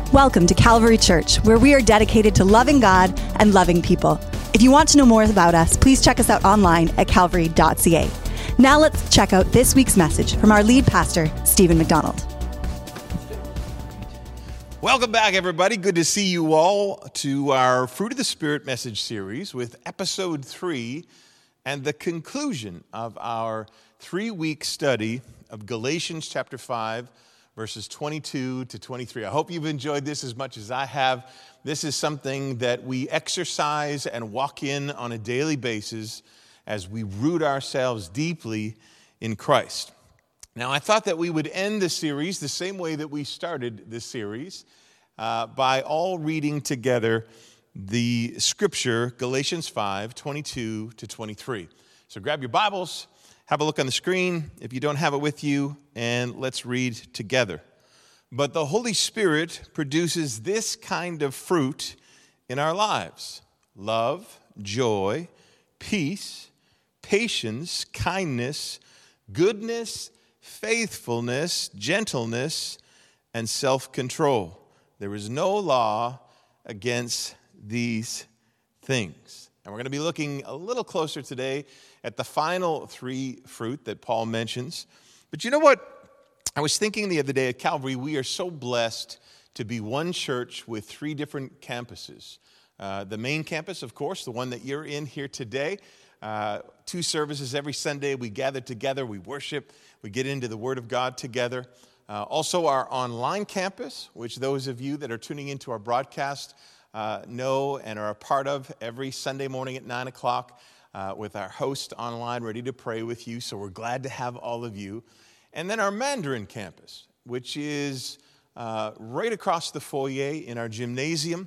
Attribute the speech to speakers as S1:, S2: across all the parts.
S1: Welcome to Calvary Church, where we are dedicated to loving God and loving people. If you want to know more about us, please check us out online at calvary.ca. Now let's check out this week's message from our lead pastor, Stephen McDonald.
S2: Welcome back, everybody. Good to see you all to our Fruit of the Spirit message series with episode 3 and the conclusion of our 3-week study of Galatians chapter 5, verses 22 to 23. I hope you've enjoyed this as much as I have. This is something that we exercise and walk in on a daily basis as we root ourselves deeply in Christ. Now, I thought that we would end the series the same way that we started this series by all reading together the scripture, Galatians 5, 22 to 23. So grab your Bibles, have a look on the screen if you don't have it with you, and let's read together. But the Holy Spirit produces this kind of fruit in our lives: love, joy, peace, patience, kindness, goodness, faithfulness, gentleness, and self-control. There is no law against these things. And we're going to be looking a little closer today at the final 3 fruit that Paul mentions. But you know what? I was thinking the other day at Calvary, we are so blessed to be one church with 3 different campuses. The main campus, of course, the one that you're in here today. 2 services every Sunday. We gather together, we worship, we get into the Word of God together. Also our online campus, which those of you that are tuning into our broadcast know and are a part of every Sunday morning at 9 o'clock with our host online ready to pray with you. So we're glad to have all of you. And then our Mandarin campus, which is right across the foyer in our gymnasium.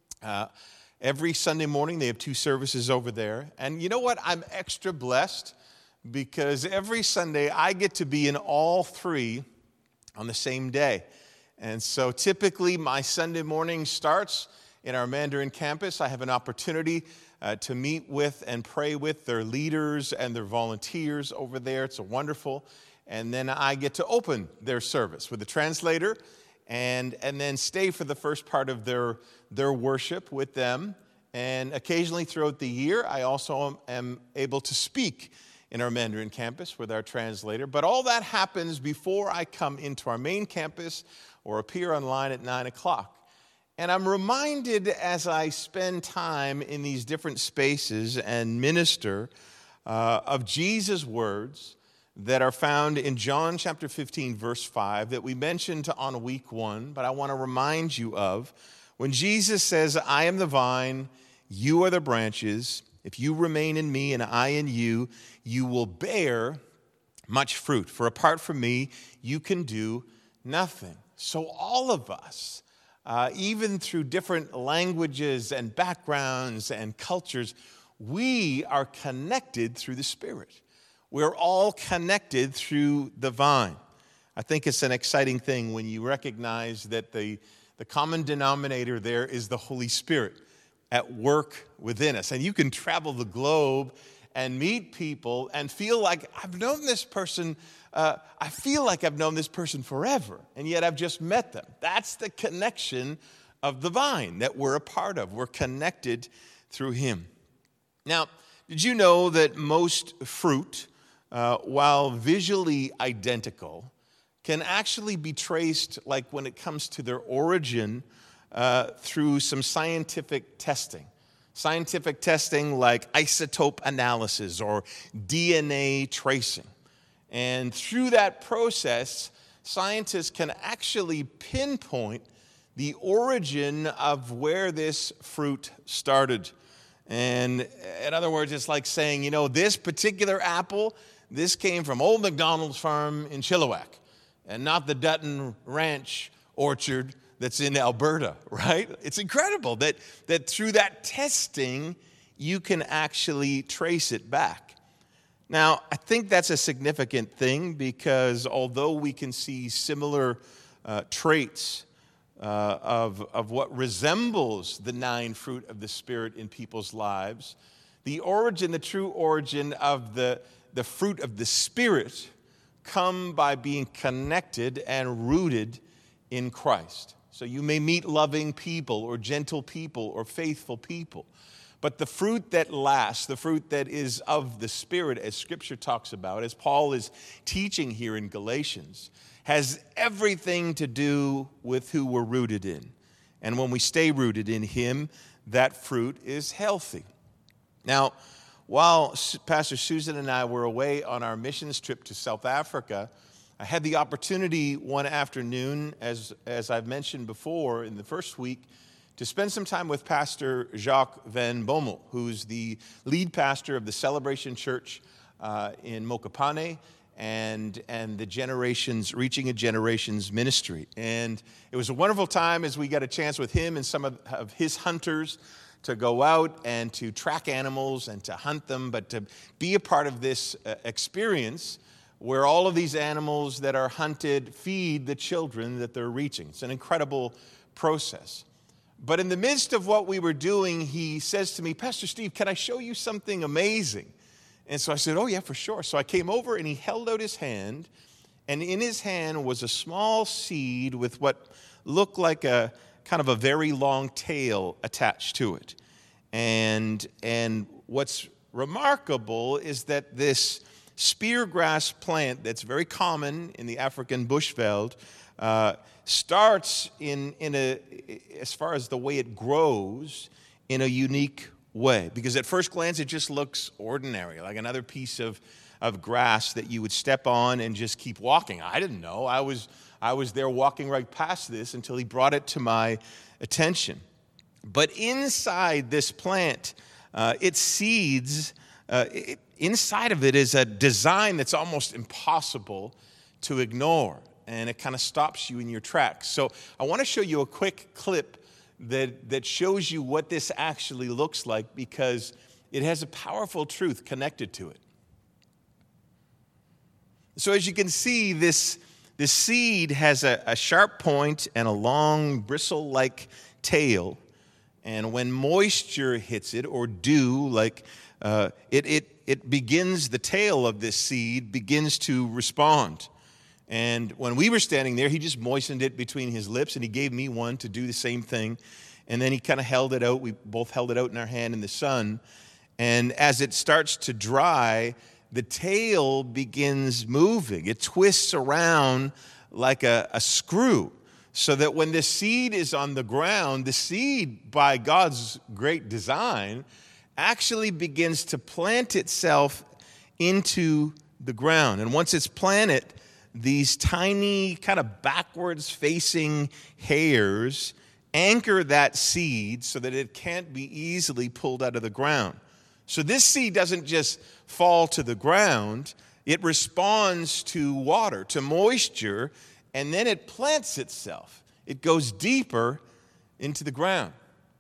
S2: Every Sunday morning, they have 2 services over there. And you know what? I'm extra blessed because every Sunday I get to be in all 3 on the same day. And so typically my Sunday morning starts in our Mandarin campus. I have an opportunity to meet with and pray with their leaders and their volunteers over there. It's wonderful. And then I get to open their service with a translator and then stay for the first part of their worship with them. And occasionally throughout the year, I also am able to speak in our Mandarin campus with our translator. But all that happens before I come into our main campus or appear online at 9 o'clock. And I'm reminded as I spend time in these different spaces and minister of Jesus' words that are found in John chapter 15, verse 5, that we mentioned on week 1, but I want to remind you of when Jesus says, "I am the vine, you are the branches. If you remain in me and I in you, you will bear much fruit. For apart from me, you can do nothing." So all of us, even through different languages and backgrounds and cultures, we are connected through the Spirit. We're all connected through the vine. I think it's an exciting thing when you recognize that the common denominator there is the Holy Spirit at work within us. And you can travel the globe and meet people and feel like, I've known this person, I feel like I've known this person forever, and yet I've just met them. That's the connection of the vine that we're a part of. We're connected through Him. Now, did you know that most fruit, while visually identical, can actually be traced, like when it comes to their origin, through some scientific testing? Scientific testing like isotope analysis or DNA tracing. And through that process, scientists can actually pinpoint the origin of where this fruit started. And in other words, it's like saying, you know, this particular apple, this came from Old MacDonald's farm in Chilliwack and not the Dutton Ranch orchard that's in Alberta, right? It's incredible that through that testing, you can actually trace it back. Now, I think that's a significant thing because although we can see similar traits of what resembles the 9 fruit of the Spirit in people's lives, the true origin of the fruit of the Spirit come by being connected and rooted in Christ. So you may meet loving people or gentle people or faithful people. But the fruit that lasts, the fruit that is of the Spirit, as Scripture talks about, as Paul is teaching here in Galatians, has everything to do with who we're rooted in. And when we stay rooted in Him, that fruit is healthy. Now, while Pastor Susan and I were away on our missions trip to South Africa, I had the opportunity one afternoon, as I've mentioned before in the first week, to spend some time with Pastor Jacques Van Bommel, who's the lead pastor of the Celebration Church in Mokopane and the Generations, Reaching a Generations ministry. And it was a wonderful time as we got a chance with him and some of his hunters to go out and to track animals and to hunt them, but to be a part of this experience where all of these animals that are hunted feed the children that they're reaching. It's an incredible process. But in the midst of what we were doing, he says to me, "Pastor Steve, can I show you something amazing?" And so I said, "Oh yeah, for sure." So I came over and he held out his hand, and in his hand was a small seed with what looked like a kind of a very long tail attached to it. And what's remarkable is that this speargrass plant that's very common in the African bushveld starts as far as the way it grows, in a unique way. Because at first glance, it just looks ordinary, like another piece of grass that you would step on and just keep walking. I didn't know. I was there walking right past this until he brought it to my attention. But inside this plant, its seeds, inside of it is a design that's almost impossible to ignore. And it kind of stops you in your tracks. So I want to show you a quick clip that shows you what this actually looks like, because it has a powerful truth connected to it. So as you can see, this seed has a sharp point and a long bristle-like tail. And when moisture hits it, or dew, it begins, the tail of this seed begins to respond. And when we were standing there, he just moistened it between his lips, and he gave me one to do the same thing. And then he kind of held it out. We both held it out in our hand in the sun. And as it starts to dry, the tail begins moving. It twists around like a screw, so that when the seed is on the ground, the seed, by God's great design, actually begins to plant itself into the ground. And once it's planted, these tiny, kind of backwards-facing hairs anchor that seed so that it can't be easily pulled out of the ground. So this seed doesn't just fall to the ground. It responds to water, to moisture, and then it plants itself. It goes deeper into the ground.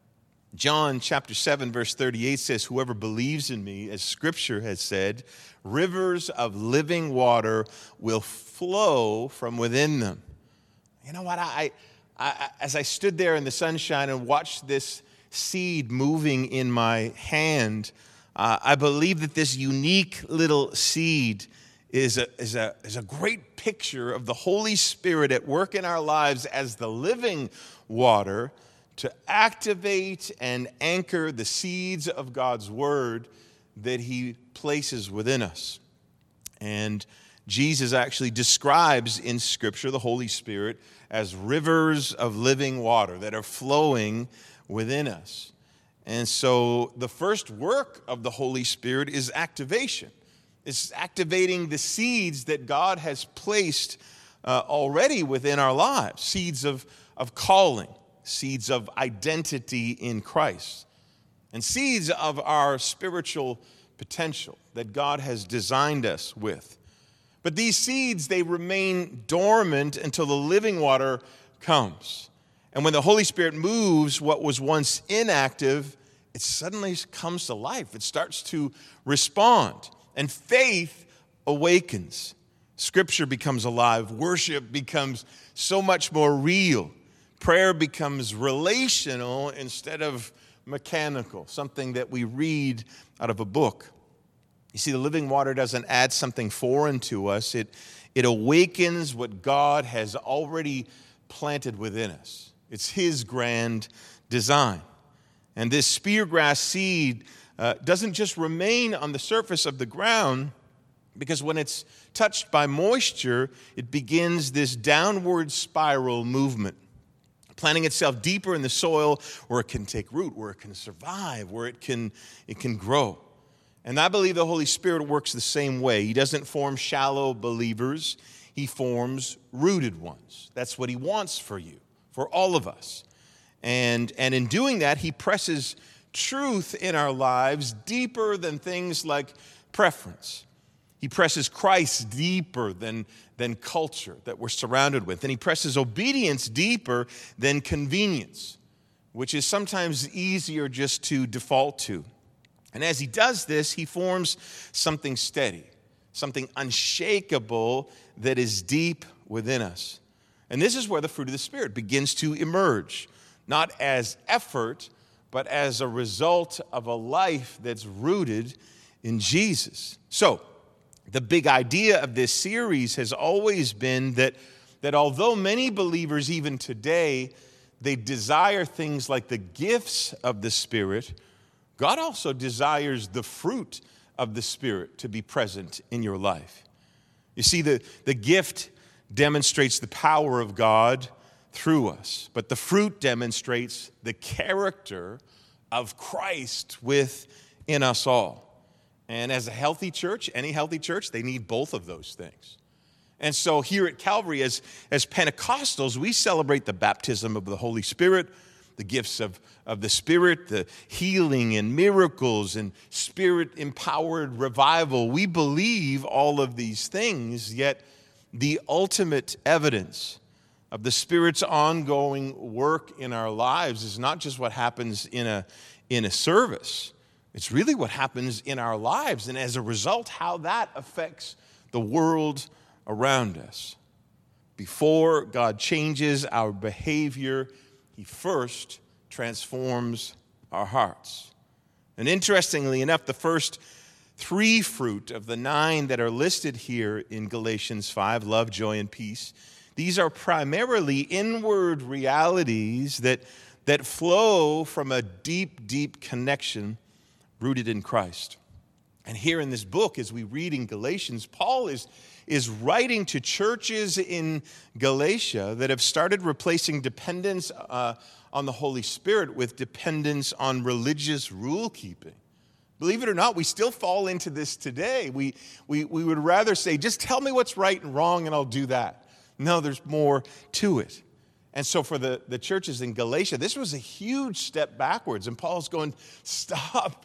S2: John chapter 7, verse 38 says, "Whoever believes in me, as Scripture has said, rivers of living water will flow from within them." You know what? I as I stood there in the sunshine and watched this seed moving in my hand, I believe that this unique little seed is a great picture of the Holy Spirit at work in our lives as the living water to activate and anchor the seeds of God's Word that He places within us. And Jesus actually describes in Scripture the Holy Spirit as rivers of living water that are flowing within us. And so the first work of the Holy Spirit is activation. It's activating the seeds that God has placed already within our lives, seeds of calling, seeds of identity in Christ, and seeds of our spiritual potential that God has designed us with. But these seeds, they remain dormant until the living water comes. And when the Holy Spirit moves what was once inactive, it suddenly comes to life. It starts to respond. And faith awakens. Scripture becomes alive. Worship becomes so much more real. Prayer becomes relational instead of mechanical, something that we read out of a book. You see, the living water doesn't add something foreign to us. It awakens what God has already planted within us. It's his grand design. And this speargrass seed doesn't just remain on the surface of the ground, because when it's touched by moisture, it begins this downward spiral movement, planting itself deeper in the soil where it can take root, where it can survive, where it can grow. And I believe the Holy Spirit works the same way. He doesn't form shallow believers. He forms rooted ones. That's what he wants for you, for all of us. And in doing that, he presses truth in our lives deeper than things like preference. He presses Christ deeper than culture that we're surrounded with. And he presses obedience deeper than convenience, which is sometimes easier just to default to. And as he does this, he forms something steady, something unshakable that is deep within us. And this is where the fruit of the Spirit begins to emerge, not as effort, but as a result of a life that's rooted in Jesus. So, the big idea of this series has always been that although many believers, even today, they desire things like the gifts of the Spirit, God also desires the fruit of the Spirit to be present in your life. You see, the gift demonstrates the power of God through us, but the fruit demonstrates the character of Christ within us all. And as a healthy church, any healthy church, they need both of those things. And so here at Calvary, as Pentecostals, we celebrate the baptism of the Holy Spirit, the gifts of the Spirit, the healing and miracles and Spirit-empowered revival. We believe all of these things, yet the ultimate evidence of the Spirit's ongoing work in our lives is not just what happens in a service. It's really what happens in our lives, and as a result, how that affects the world around us. Before God changes our behavior, he first transforms our hearts. And interestingly enough, the first 3 fruit of the 9 that are listed here in Galatians 5, love, joy, and peace, these are primarily inward realities that flow from a deep, deep connection rooted in Christ. And here in this book, as we read in Galatians, Paul is writing to churches in Galatia that have started replacing dependence on the Holy Spirit with dependence on religious rule-keeping. Believe it or not, we still fall into this today. We would rather say, just tell me what's right and wrong and I'll do that. No, there's more to it. And so for the churches in Galatia, this was a huge step backwards. And Paul's going, stop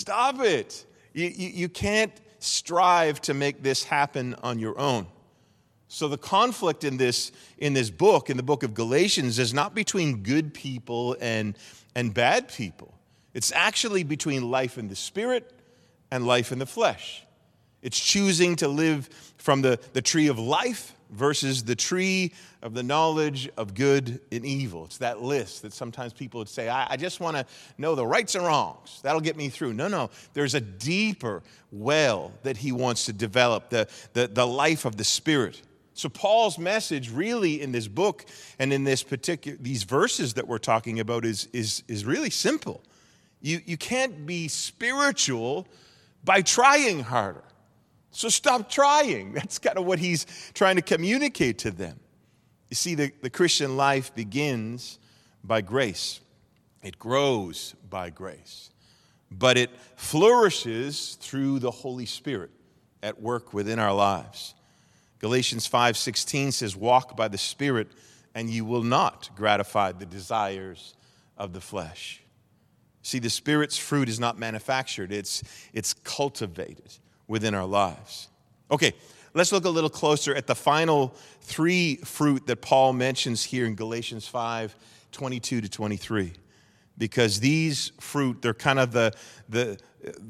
S2: it. You can't strive to make this happen on your own. So the conflict in this book, in the book of Galatians, is not between good people and bad people. It's actually between life in the Spirit and life in the flesh. It's choosing to live from the tree of life versus the tree of the knowledge of good and evil. It's that list that sometimes people would say, I just want to know the rights and wrongs. That'll get me through. No. There's a deeper well that he wants to develop, the life of the Spirit. So Paul's message really in this book and in these verses that we're talking about is really simple. You can't be spiritual by trying harder. So stop trying. That's kind of what he's trying to communicate to them. You see, the Christian life begins by grace. It grows by grace. But it flourishes through the Holy Spirit at work within our lives. Galatians 5:16 says, walk by the Spirit, and you will not gratify the desires of the flesh. See, the Spirit's fruit is not manufactured. It's cultivated within our lives. Okay, let's look a little closer at the final 3 fruit that Paul mentions here in Galatians 5:22 to 23. Because these fruit, they're kind of the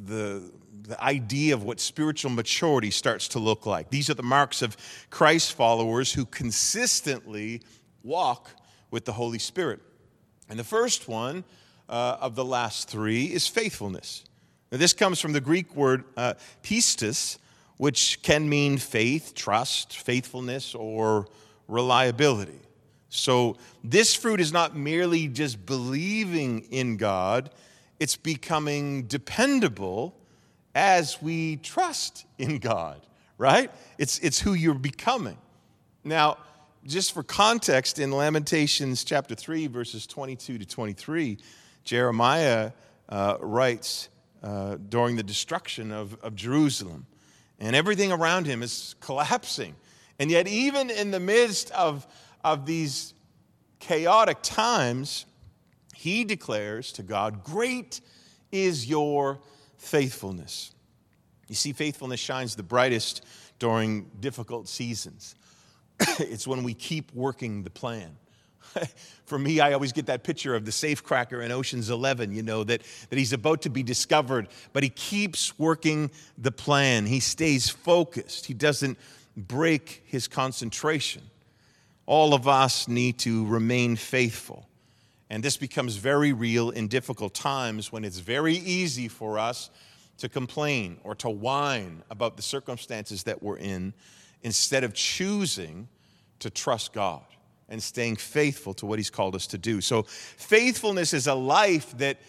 S2: idea of what spiritual maturity starts to look like. These are the marks of Christ followers who consistently walk with the Holy Spirit. And the first one of the last 3 is faithfulness. Now, this comes from the Greek word pistis, which can mean faith, trust, faithfulness, or reliability. So this fruit is not merely just believing in God, it's becoming dependable as we trust in God, right? It's who you're becoming. Now, just for context, in Lamentations chapter 3, verses 22 to 23, Jeremiah writes during the destruction of Jerusalem, and everything around him is collapsing. And yet, even in the midst of these chaotic times, he declares to God, "Great is your faithfulness." You see, faithfulness shines the brightest during difficult seasons. It's when we keep working the plan. For me, I always get that picture of the safecracker in Ocean's 11, that he's about to be discovered, but he keeps working the plan. He stays focused. He doesn't break his concentration. All of us need to remain faithful. And this becomes very real in difficult times when it's very easy for us to complain or to whine about the circumstances that we're in, instead of choosing to trust God and staying faithful to what he's called us to do. So faithfulness is a life that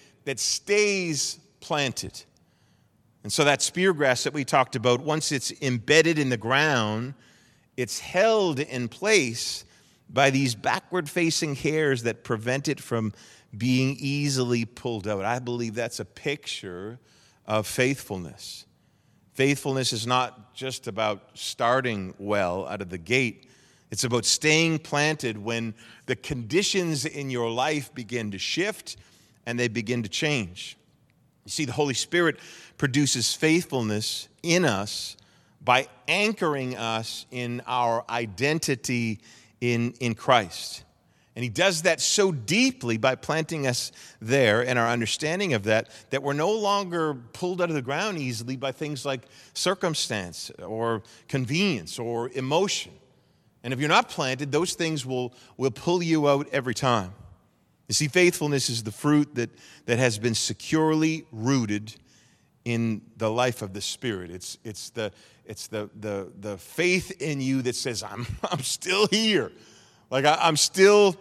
S2: stays planted. And so that spear grass that we talked about, once it's embedded in the ground, it's held in place by these backward-facing hairs that prevent it from being easily pulled out. I believe that's a picture of faithfulness. Faithfulness is not just about starting well out of the gate. It's about staying planted when the conditions in your life begin to shift and they begin to change. You see, the Holy Spirit produces faithfulness in us by anchoring us in our identity in Christ. And he does that so deeply by planting us there and our understanding of that we're no longer pulled out of the ground easily by things like circumstance or convenience or emotion. And if you're not planted, those things will pull you out every time. You see, faithfulness is the fruit that has been securely rooted in the life of the Spirit. It's the faith in you that says, I'm still here. Like I'm still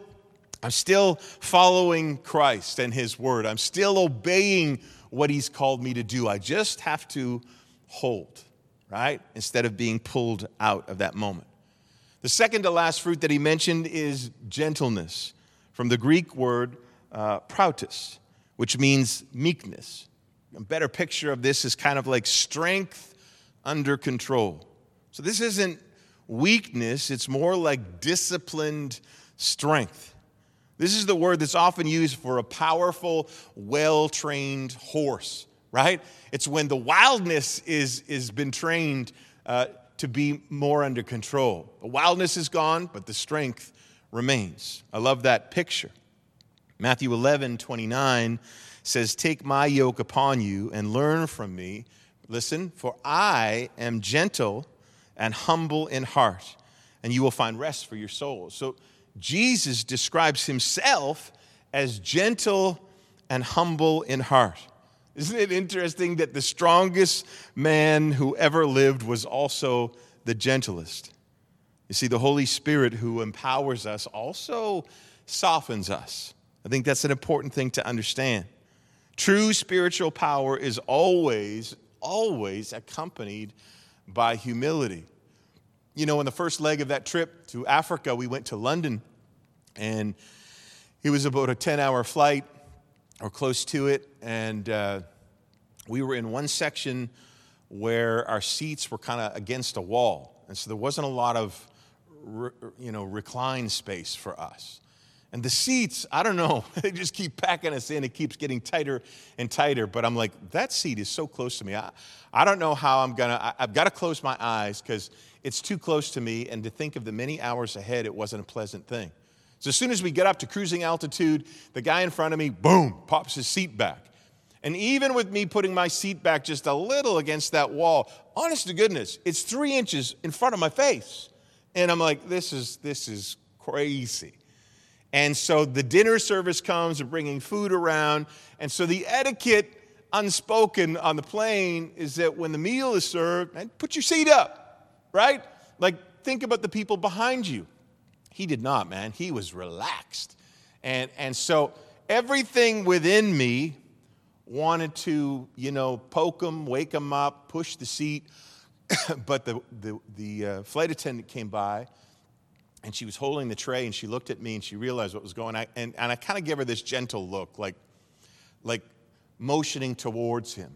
S2: following Christ and his word. I'm still obeying what he's called me to do. I just have to hold, right? Instead of being pulled out of that moment. The second to last fruit that he mentioned is gentleness, from the Greek word prautos, which means meekness. A better picture of this is kind of like strength under control. So this isn't weakness, it's more like disciplined strength. This is the word that's often used for a powerful, well-trained horse, right? It's when the wildness is been trained to be more under control. The wildness is gone, but the strength remains. I love that picture. Matthew 11:29 says, "Take my yoke upon you and learn from me." Listen, "For I am gentle and humble in heart, and you will find rest for your souls." So Jesus describes himself as gentle and humble in heart. Isn't it interesting that the strongest man who ever lived was also the gentlest? You see, the Holy Spirit who empowers us also softens us. I think that's an important thing to understand. True spiritual power is always accompanied by humility. You know, in the first leg of that trip to Africa, we went to London, and it was about a 10-hour flight or close to it, and we were in one section where our seats were kind of against a wall, and so there wasn't a lot of recline space for us. And the seats, I don't know, they just keep packing us in. It keeps getting tighter and tighter. But I'm like, that seat is so close to me. I don't know how I've got to close my eyes because it's too close to me. And to think of the many hours ahead, it wasn't a pleasant thing. So as soon as we get up to cruising altitude, the guy in front of me, boom, pops his seat back. And even with me putting my seat back just a little against that wall, honest to goodness, it's 3 inches in front of my face. And I'm like, this is crazy. And so the dinner service comes, they're bringing food around. And so the etiquette unspoken on the plane is that when the meal is served, put your seat up, right? Like, think about the people behind you. He did not, man. He was relaxed. And so everything within me wanted to, poke him, wake him up, push the seat. But the flight attendant came by, and she was holding the tray, and she looked at me, and she realized what was going on. And I kind of gave her this gentle look, like motioning towards him.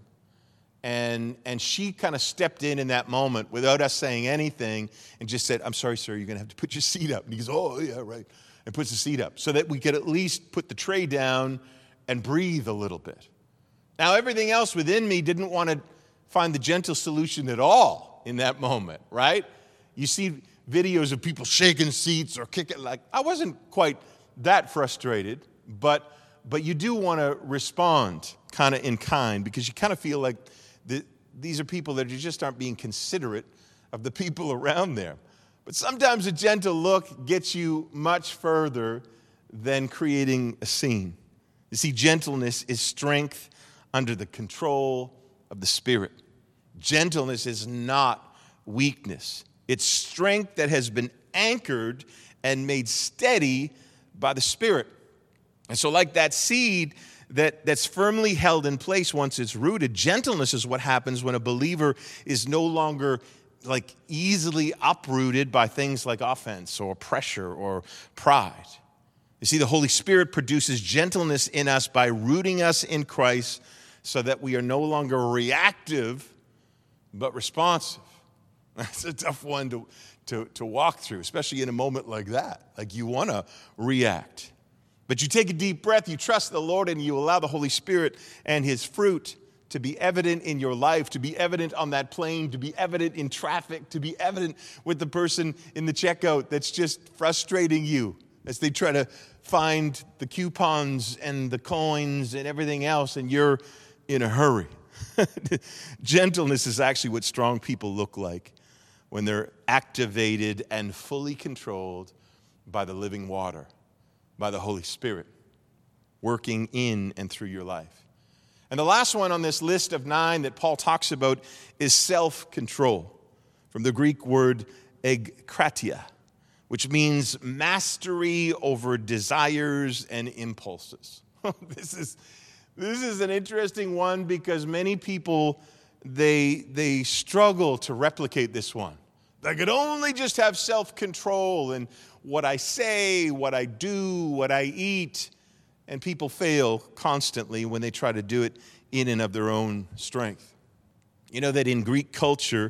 S2: And she kind of stepped in that moment without us saying anything and just said, "I'm sorry, sir, you're going to have to put your seat up." And he goes, "Oh, yeah, right," and puts the seat up so that we could at least put the tray down and breathe a little bit. Now, everything else within me didn't want to find the gentle solution at all in that moment, right? You see videos of people shaking seats or kicking. I wasn't quite that frustrated, but you do want to respond kind of in kind because you kind of feel like these are people that just aren't being considerate of the people around them. But sometimes a gentle look gets you much further than creating a scene. You see, gentleness is strength under the control of the Spirit. Gentleness is not weakness. It's strength that has been anchored and made steady by the Spirit. And so like that seed that's firmly held in place once it's rooted, gentleness is what happens when a believer is no longer easily uprooted by things like offense or pressure or pride. You see, the Holy Spirit produces gentleness in us by rooting us in Christ so that we are no longer reactive but responsive. That's a tough one to walk through, especially in a moment like that. You want to react. But you take a deep breath, you trust the Lord, and you allow the Holy Spirit and His fruit to be evident in your life, to be evident on that plane, to be evident in traffic, to be evident with the person in the checkout that's just frustrating you as they try to find the coupons and the coins and everything else, and you're in a hurry. Gentleness is actually what strong people look like when they're activated and fully controlled by the living water, by the Holy Spirit, working in and through your life. And the last one on this list of 9 that Paul talks about is self-control, from the Greek word egkratia, which means mastery over desires and impulses. This is an interesting one because many people, they struggle to replicate this one. I could only just have self-control in what I say, what I do, what I eat. And people fail constantly when they try to do it in and of their own strength. You know that in Greek culture,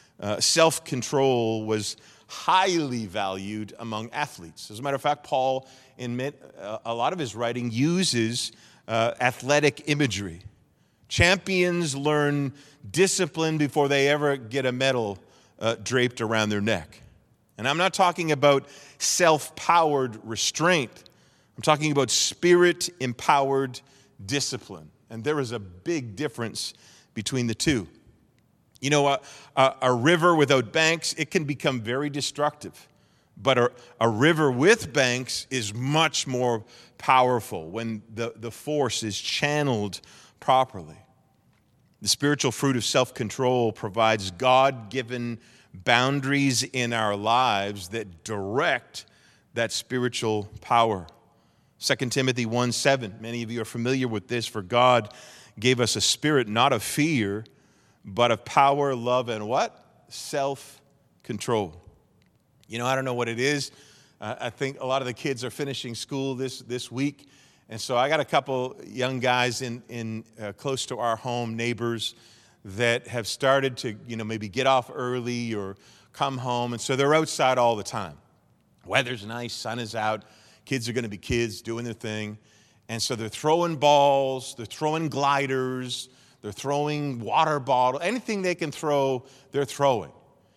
S2: self-control was highly valued among athletes. As a matter of fact, Paul, in a lot of his writing, uses athletic imagery. Champions learn discipline before they ever get a medal draped around their neck. And I'm not talking about self-powered restraint. I'm talking about spirit-empowered discipline. And there is a big difference between the two. You know, a river without banks, it can become very destructive. But a river with banks is much more powerful when the force is channeled properly. The spiritual fruit of self-control provides God-given boundaries in our lives that direct that spiritual power. 2 Timothy 1:7, many of you are familiar with this, for God gave us a spirit not of fear, but of power, love, and what? Self-control. You know, I don't know what it is. I think a lot of the kids are finishing school this week. And so I got a couple young guys in close to our home, neighbors, that have started to, maybe get off early or come home. And so they're outside all the time. Weather's nice, sun is out. Kids are going to be kids doing their thing. And so they're throwing balls, they're throwing gliders, they're throwing water bottles, anything they can throw, they're throwing.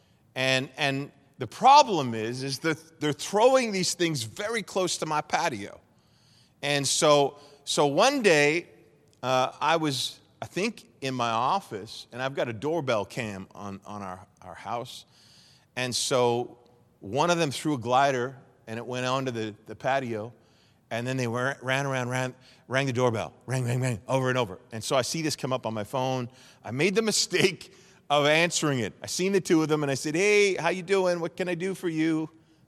S2: And the problem is that they're throwing these things very close to my patio. And so one day, I was, I think, in my office, and I've got a doorbell cam on our house. And so one of them threw a glider, and it went onto the patio. And then they ran around, rang the doorbell, rang, over and over. And so I see this come up on my phone. I made the mistake of answering it. I seen the two of them, and I said, "Hey, how you doing? What can I do for you?"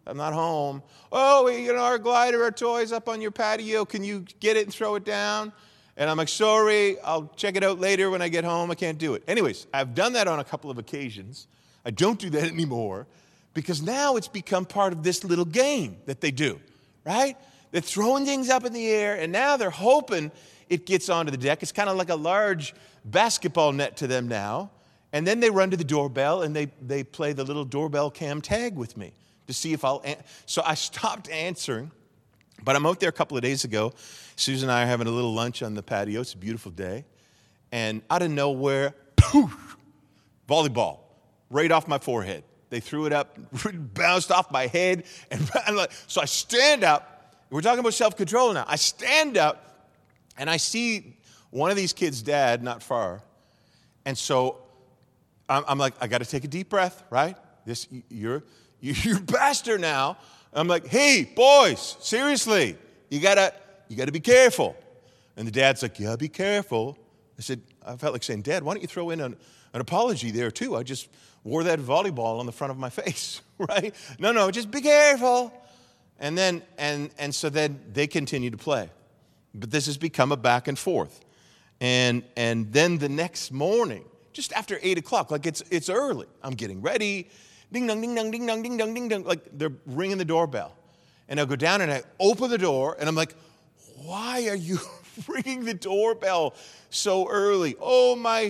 S2: I'm not home. Oh, our glider, our toy's up on your patio. Can you get it and throw it down? And I'm like, sorry, I'll check it out later when I get home. I can't do it. Anyways, I've done that on a couple of occasions. I don't do that anymore because now it's become part of this little game that they do, right? They're throwing things up in the air, and now they're hoping it gets onto the deck. It's kind of like a large basketball net to them now. And then they run to the doorbell, and they play the little doorbell cam tag with me to see if I'll So I stopped answering, but I'm out there a couple of days ago. Susan and I are having a little lunch on the patio. It's a beautiful day. And out of nowhere, poof, volleyball right off my forehead. They threw it up, bounced off my head. So I stand up. We're talking about self-control now. I stand up, and I see one of these kids' dad not far. And so I'm like, I got to take a deep breath, right? You're pastor now. I'm like, hey, boys, seriously, you gotta be careful. And the dad's like, yeah, be careful. I felt like saying, Dad, why don't you throw in an apology there too? I just wore that volleyball on the front of my face, right? No, just be careful. And then so then they continue to play. But this has become a back and forth. And then the next morning, just after 8 o'clock, like it's early, I'm getting ready. Ding dong, ding dong, ding dong, ding dong, ding dong. Like they're ringing the doorbell. And I'll go down and I open the door and I'm like, why are you ringing the doorbell so early? Oh, my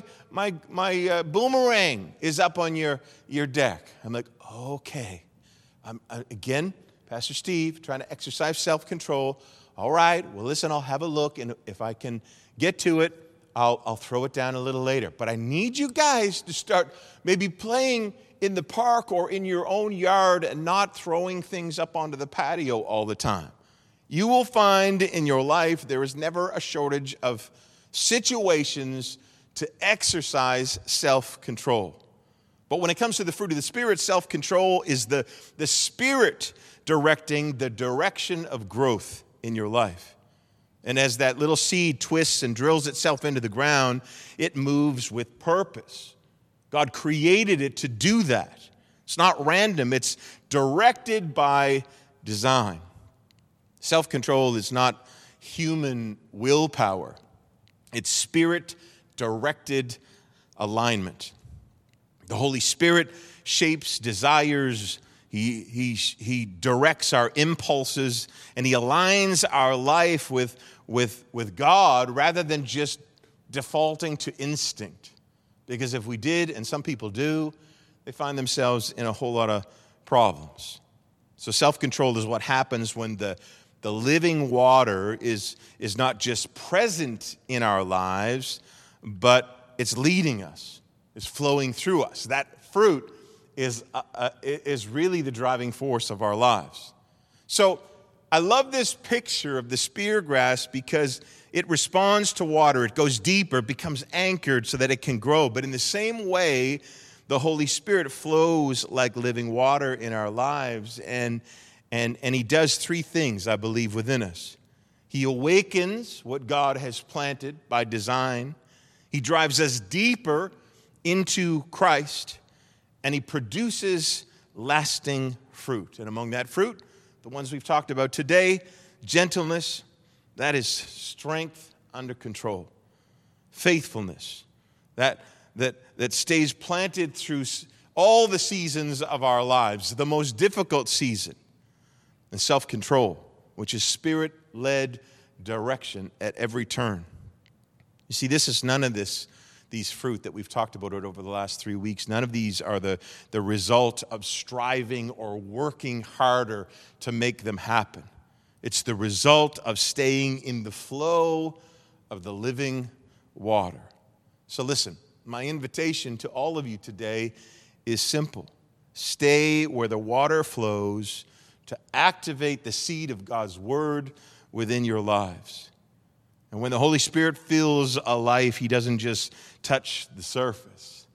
S2: boomerang is up on your deck. I'm like, okay. Again, Pastor Steve, trying to exercise self-control. All right, well, listen, I'll have a look, and if I can get to it, I'll throw it down a little later. But I need you guys to start maybe playing in the park or in your own yard and not throwing things up onto the patio all the time. You will find in your life there is never a shortage of situations to exercise self-control. But when it comes to the fruit of the Spirit, self-control is the Spirit directing the direction of growth in your life. And as that little seed twists and drills itself into the ground, it moves with purpose. God created it to do that. It's not random. It's directed by design. Self-control is not human willpower. It's Spirit-directed alignment. The Holy Spirit shapes desires. He directs our impulses, and He aligns our life with God rather than just defaulting to instinct. Because if we did, and some people do, they find themselves in a whole lot of problems. So self-control is what happens when the living water is not just present in our lives, but it's leading us, it's flowing through us. That fruit is really the driving force of our lives. So I love this picture of the spear grass because it responds to water. It goes deeper, becomes anchored so that it can grow. But in the same way, the Holy Spirit flows like living water in our lives. And He does three things, I believe, within us. He awakens what God has planted by design. He drives us deeper into Christ. And He produces lasting fruit. And among that fruit, the ones we've talked about today, gentleness, that is strength under control. Faithfulness, that stays planted through all the seasons of our lives, the most difficult season. And self-control, which is Spirit-led direction at every turn. You see, this is none of these fruit that we've talked about over the last 3 weeks. None of these are the result of striving or working harder to make them happen. It's the result of staying in the flow of the living water. So listen, my invitation to all of you today is simple. Stay where the water flows to activate the seed of God's word within your lives. And when the Holy Spirit fills a life, He doesn't just touch the surface.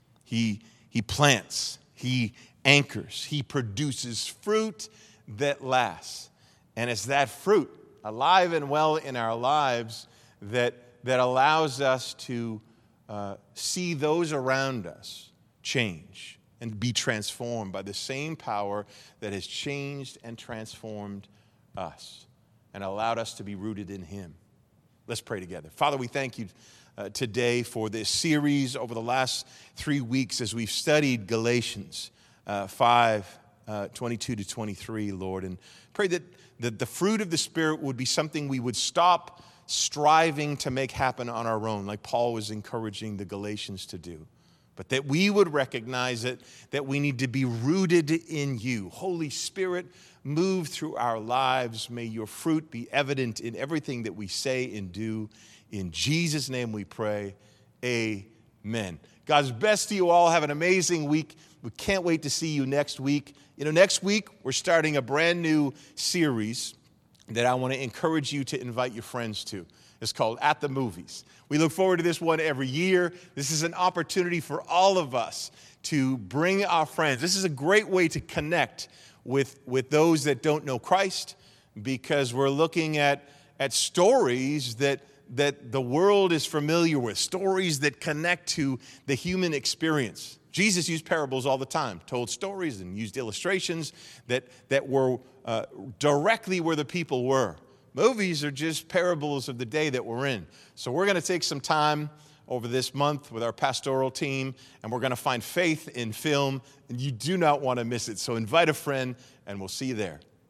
S2: He plants, He anchors, He produces fruit that lasts. And it's that fruit, alive and well in our lives, that allows us to see those around us change and be transformed by the same power that has changed and transformed us and allowed us to be rooted in him. Let's pray together. Father, we thank you today for this series over the last 3 weeks as we've studied Galatians 5, 22 to 23, Lord, and pray that the fruit of the Spirit would be something we would stop striving to make happen on our own, like Paul was encouraging the Galatians to do, but that we would recognize that we need to be rooted in you. Holy Spirit, move through our lives. May your fruit be evident in everything that we say and do. In Jesus' name we pray, amen. God's best to you all. Have an amazing week. We can't wait to see you next week. Next week we're starting a brand new series that I want to encourage you to invite your friends to. It's called At the Movies. We look forward to this one every year. This is an opportunity for all of us to bring our friends. This is a great way to connect with those that don't know Christ, because we're looking at stories that the world is familiar with, stories that connect to the human experience. Jesus used parables all the time, told stories and used illustrations that were directly where the people were. Movies are just parables of the day that we're in. So we're going to take some time over this month with our pastoral team, and we're going to find faith in film, and you do not want to miss it. So invite a friend, and we'll see you there.